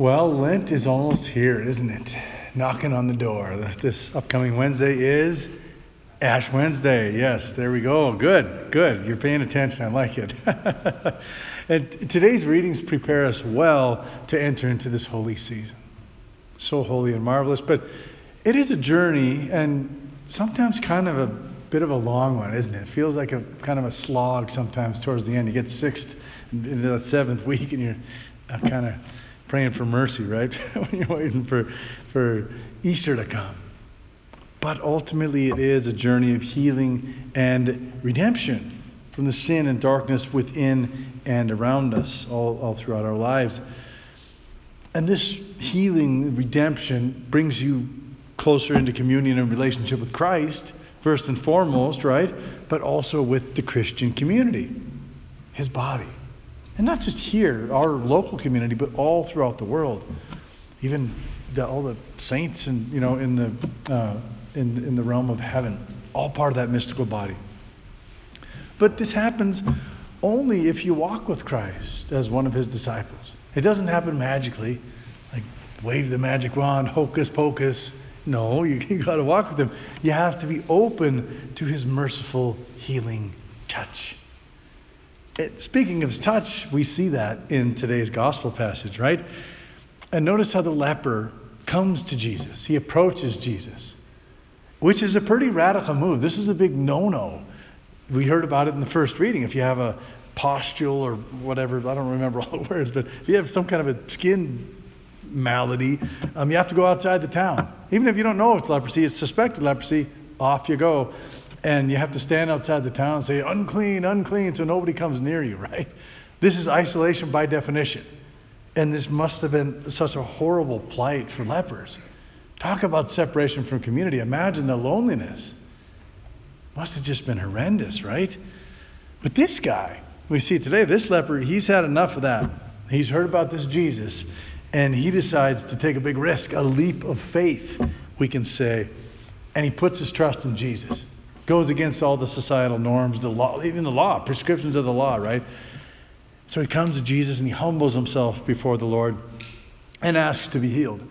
Well, Lent is almost here, isn't it? Knocking on the door. This upcoming Wednesday is Ash Wednesday. Yes, there we go. Good, good. You're paying attention. I like it. And today's readings prepare us well to enter into this holy season. So holy and marvelous. But it is a journey, and sometimes kind of a bit of a long one, isn't it? It feels like a kind of a slog sometimes towards the end. You get sixth into that seventh week, and you're kind of praying for mercy, right? When you're waiting for Easter to come. But ultimately it is a journey of healing and redemption from the sin and darkness within and around us all throughout our lives. And this healing, redemption, brings you closer into communion and relationship with Christ, first and foremost, right? But also with the Christian community, his body. And not just here, our local community, but all throughout the world. Even all the saints and in the realm of heaven, all part of that mystical body. But this happens only if you walk with Christ as one of his disciples. It doesn't happen magically, like wave the magic wand, hocus pocus. No, you got to walk with him. You have to be open to his merciful, healing touch. Speaking of his touch, we see that in today's gospel passage, right? And notice how the leper comes to Jesus. He approaches Jesus, which is a pretty radical move. This is a big no-no. We heard about it in the first reading. If you have a pustule or whatever, I don't remember all the words, but if you have some kind of a skin malady, you have to go outside the town. Even if you don't know it's leprosy, it's suspected leprosy, off you go. And you have to stand outside the town and say, unclean, unclean, so nobody comes near you, right? This is isolation by definition. And this must have been such a horrible plight for lepers. Talk about separation from community. Imagine the loneliness. Must have just been horrendous, right? But this guy, we see today, this leper, he's had enough of that. He's heard about this Jesus, and he decides to take a big risk, a leap of faith, we can say. And he puts his trust in Jesus. Goes against all the societal norms, the law, even the law, prescriptions of the law, right? So he comes to Jesus and he humbles himself before the Lord and asks to be healed.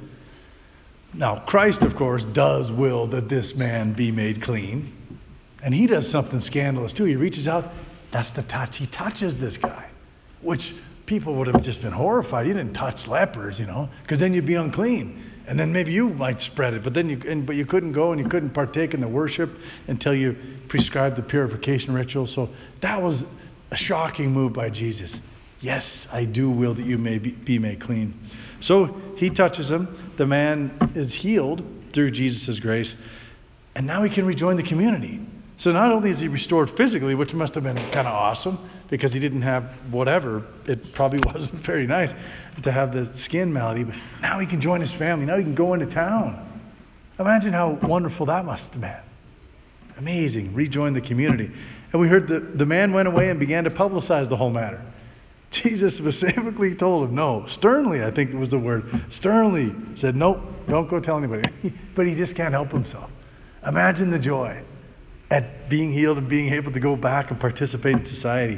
Now, Christ, of course, does will that this man be made clean. And he does something scandalous too. He reaches out. That's the touch. He touches this guy, which people would have just been horrified. You didn't touch lepers, because then you'd be unclean. And then maybe you might spread it, but you couldn't go and you couldn't partake in the worship until you prescribed the purification ritual. So that was a shocking move by Jesus. Yes, I do will that you may be made clean. So he touches him. The man is healed through Jesus' grace. And now he can rejoin the community. So not only is he restored physically, which must have been kind of awesome, because he didn't have whatever, it probably wasn't very nice to have the skin malady, but now he can join his family. Now he can go into town. Imagine how wonderful that must have been. Amazing. Rejoin the community. And we heard the man went away and began to publicize the whole matter. Jesus specifically told him no. Sternly, I think it was the word. Sternly said, nope, don't go tell anybody. But he just can't help himself. Imagine the joy at being healed and being able to go back and participate in society.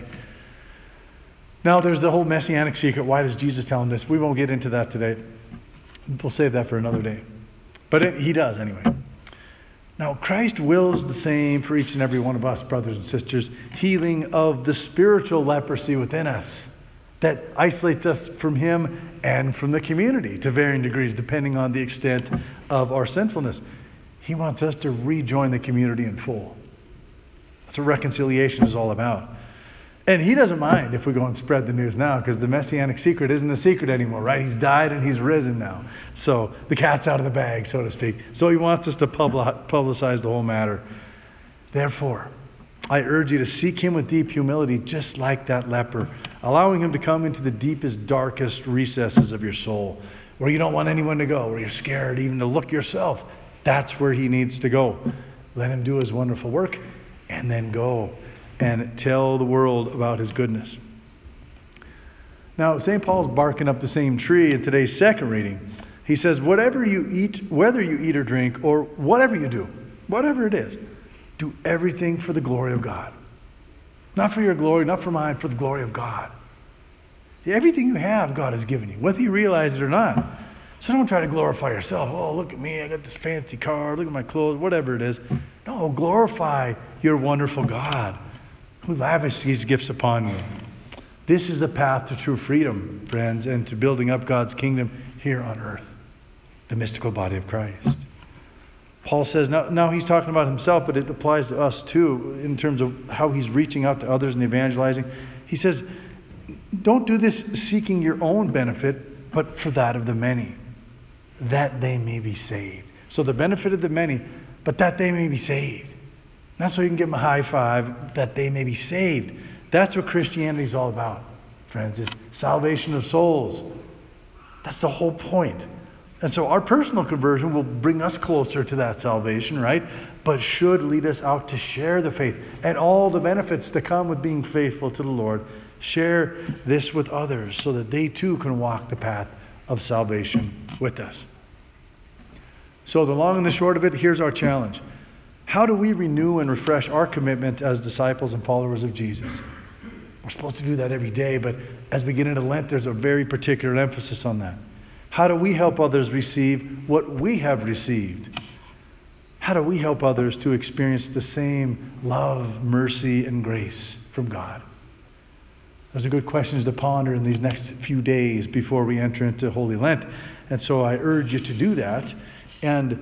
Now there's the whole messianic secret. Why does Jesus tell him this? We won't get into that today. We'll save that for another day. But he does anyway. Now Christ wills the same for each and every one of us, brothers and sisters, healing of the spiritual leprosy within us that isolates us from him and from the community to varying degrees, depending on the extent of our sinfulness. He wants us to rejoin the community in full. That's what reconciliation is all about. And he doesn't mind if we go and spread the news now, because the messianic secret isn't a secret anymore, right? He's died and he's risen now. So the cat's out of the bag, so to speak. So he wants us to publicize the whole matter. Therefore, I urge you to seek him with deep humility, just like that leper, allowing him to come into the deepest, darkest recesses of your soul, where you don't want anyone to go, where you're scared even to look yourself. That's where he needs to go. Let him do his wonderful work, and then go and tell the world about his goodness. Now, St. Paul's barking up the same tree in today's second reading. He says, whatever you eat, whether you eat or drink, or whatever you do, whatever it is, do everything for the glory of God. Not for your glory, not for mine, for the glory of God. Everything you have, God has given you, whether you realize it or not. So don't try to glorify yourself. Oh, look at me. I got this fancy car. Look at my clothes, whatever it is. No, glorify your wonderful God who lavished these gifts upon you. This is the path to true freedom, friends, and to building up God's kingdom here on earth, the mystical body of Christ. Paul says, now he's talking about himself, but it applies to us too in terms of how he's reaching out to others and evangelizing. He says, don't do this seeking your own benefit, but for that of the many, that they may be saved. So the benefit of the many, but that they may be saved. Not so you can give them a high five, that they may be saved. That's what Christianity is all about, friends, is salvation of souls. That's the whole point. And so our personal conversion will bring us closer to that salvation, right? But should lead us out to share the faith and all the benefits that come with being faithful to the Lord. Share this with others so that they too can walk the path of salvation with us. So the long and the short of it, here's our challenge. How do we renew and refresh our commitment as disciples and followers of Jesus? We're supposed to do that every day, but as we get into Lent, there's a very particular emphasis on that. How do we help others receive what we have received? How do we help others to experience the same love, mercy, and grace from God? Those are good questions to ponder in these next few days before we enter into Holy Lent. And so I urge you to do that. And